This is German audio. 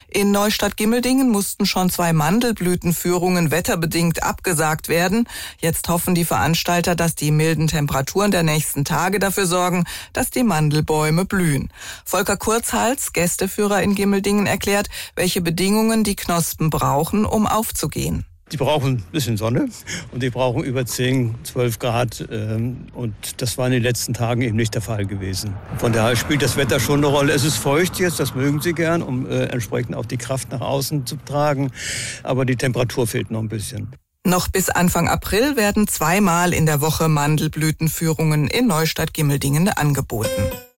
In Neustadt-Gimmeldingen mussten schon 2 Mandelblütenführungen wetterbedingt abgesagt werden. Jetzt hoffen die Veranstalter, dass die milden Temperaturen der nächsten Tage dafür sorgen, dass die Mandelbäume blühen. Volker Kurzhals, Gästeführer in Gimmeldingen, erklärt, welche Bedingungen die Knospen brauchen, um aufzugehen. Die brauchen ein bisschen Sonne und die brauchen über 10, 12 Grad. Und das war in den letzten Tagen eben nicht der Fall gewesen. Von daher spielt das Wetter schon eine Rolle. Es ist feucht jetzt, das mögen sie gern, um entsprechend auch die Kraft nach außen zu tragen. Aber die Temperatur fehlt noch ein bisschen. Noch bis Anfang April werden 2-mal in der Woche Mandelblütenführungen in Neustadt-Gimmeldingen angeboten.